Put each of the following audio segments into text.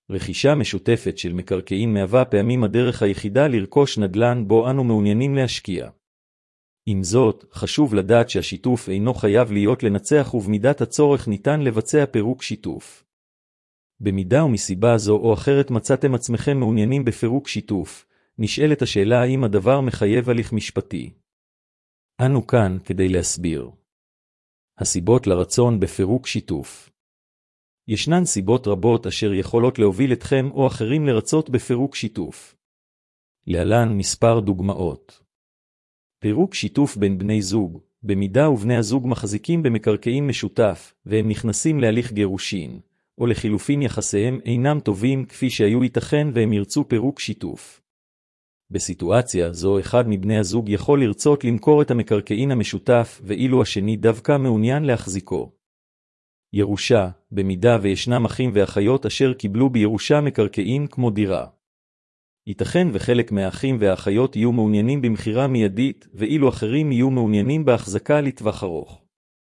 רכישה משותפת של מקרקעין מהווה פעמים הדרך היחידה לרכוש נדל"ן בו אנו מעוניינים להשקיע. עם זאת, חשוב לדעת שהשיתוף אינו חייב להיות לנצח ובמידת הצורך ניתן לבצע פירוק שיתוף. במידה ומסיבה זו או אחרת מצאתם עצמכם מעוניינים בפירוק שיתוף, נשאלת השאלה האם הדבר מחייב הליך משפטי. אנו כאן כדי להסביר. הסיבות לרצון בפירוק שיתוף. ישנן סיבות רבות אשר יכולות להוביל אתכם או אחרים לרצות בפירוק שיתוף. להלן מספר דוגמאות. פירוק שיתוף בין בני זוג, במידה ובני הזוג מחזיקים במקרקעין משותף, והם נכנסים להליך גירושין, או לחילופין יחסיהם אינם טובים כפי שהיו ייתכן והם ירצו פירוק שיתוף. בסיטואציה זו אחד מבני הזוג יכול לרצות למכור את המקרקעין המשותף ואילו השני דווקא מעוניין להחזיקו. ירושה, במידה וישנם אחים ואחיות אשר קיבלו בירושה מקרקעין כמו דירה. ייתכן וחלק מהאחים והאחיות יהיו מעוניינים במחירה מיידית ואילו אחרים יהיו מעוניינים בהחזקה לטווח ארוך.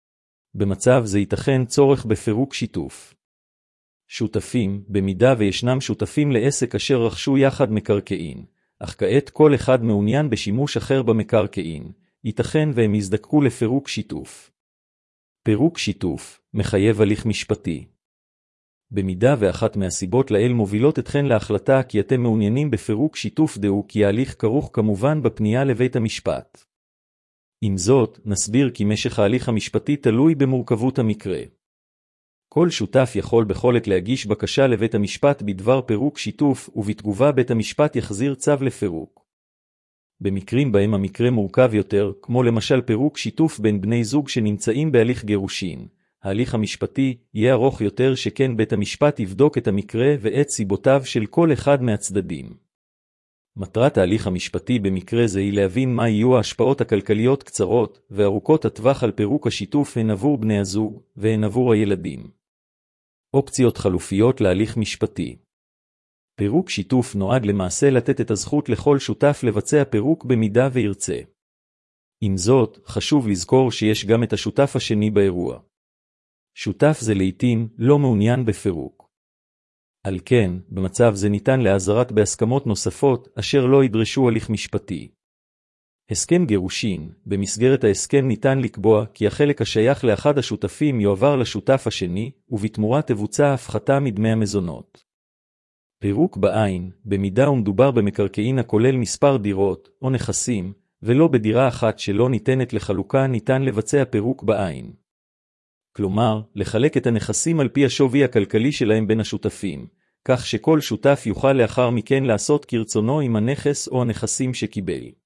במצב זה ייתכן צורך בפירוק שיתוף. שותפים, במידה וישנם שותפים לעסק אשר רכשו יחד מקרקעין, אך כעת כל אחד מעוניין בשימוש אחר במקרקעין, ייתכן והם יזדקקו לפירוק שיתוף. פירוק שיתוף מחייב הליך משפטי. במידה ואחת מהסיבות לאל מובילות אתכן להחלטה כי אתם מעוניינים בפירוק שיתוף דעו כי ההליך כרוך כמובן בפנייה לבית המשפט. עם זאת, נסביר כי משך ההליך המשפטי תלוי במורכבות המקרה. כל שותף יכול בכל עת להגיש בקשה לבית המשפט בדבר פירוק שיתוף ובתגובה בית המשפט יחזיר צו לפירוק. במקרים בהם המקרה מורכב יותר, כמו למשל פירוק שיתוף בין בני זוג שנמצאים בהליך גירושין, ההליך המשפטי יהיה ארוך יותר שכן בית המשפט יבדוק את המקרה ואת סיבותיו של כל אחד מהצדדים. מטרת ההליך המשפטי במקרה זה היא להבין מה יהיו ההשפעות הכלכליות קצרות וארוכות הטווח על פירוק השיתוף הן עבור בני הזוג והן עבור הילדים. אופציות חלופיות להליך משפטי. פירוק שיתוף נועד למעשה לתת את הזכות לכל שותף לבצע פירוק במידה וירצה. עם זאת, חשוב לזכור שיש גם את השותף השני באירוע. שותף זה לעתים לא מעוניין בפירוק. על כן, במצב זה ניתן להעזרת בהסכמות נוספות אשר לא ידרשו הליך משפטי. הסכם גירושין, במסגרת ההסכם ניתן לקבוע כי החלק השייך לאחד השותפים יועבר לשותף השני, ובתמורה תבוצע הפחתה מדמי המזונות. פירוק בעין, במידה ומדובר במקרקעין הכולל מספר דירות או נכסים, ולא בדירה אחת שלא ניתנת לחלוקה ניתן לבצע פירוק בעין. כלומר, לחלק את הנכסים על פי השווי הכלכלי שלהם בין השותפים, כך שכל שותף יוכל לאחר מכן לעשות כרצונו עם הנכס או הנכסים שקיבל.